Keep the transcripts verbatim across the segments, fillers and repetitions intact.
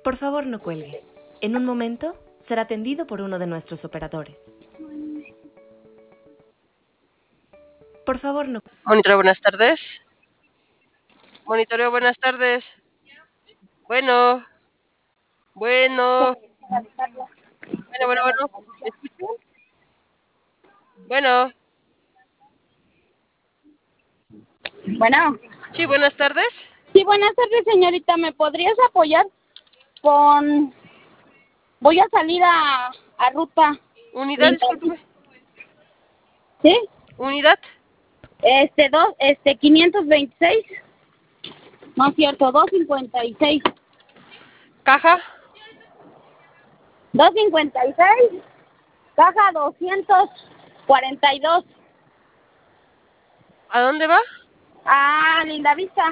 Por favor, no cuelgue. En un momento será atendido por uno de nuestros operadores. Por favor, no... Monitoreo, buenas tardes. Monitoreo, buenas tardes. Bueno. Bueno. Bueno, bueno, bueno. ¿Me escuchan? Bueno. Bueno. Sí, buenas tardes. Sí, buenas tardes, señorita. ¿Me podrías apoyar con... Voy a salir a, a ruta. Unidad, discúlpeme. ¿Sí? Unidad. Este, dos, este, quinientos veintiséis. No es cierto, doscientos cincuenta y seis. Caja. doscientos cincuenta y seis. Caja doscientos cuarenta y dos. ¿A dónde va? Ah, Lindavista.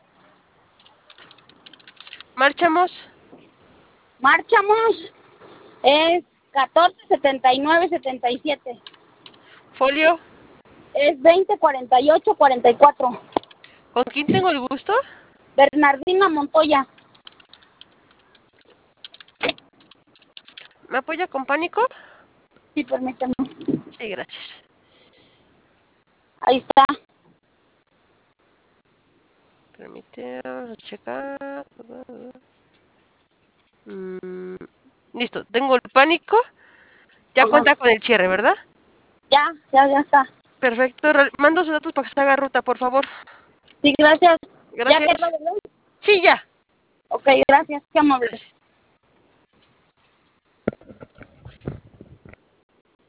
Marchamos. Marchamos. Es catorce setenta y nueve setenta y siete. Folio. Es veinte cuarenta y ocho cuarenta y cuatro. ¿Con quién tengo el gusto? Bernardina Montoya. ¿Me apoya con pánico? Sí, permítame. Sí, gracias. Ahí está. Permíteme, vamos a checar. Mm, listo, tengo el pánico. Ya Ajá. cuenta con el cierre, ¿verdad? Ya, ya, ya está. Perfecto. Mando sus datos para que se haga ruta, por favor. Sí, gracias. Gracias. ¿Ya quedó, verdad? Sí, ya. Ok, gracias. Qué amable. Gracias.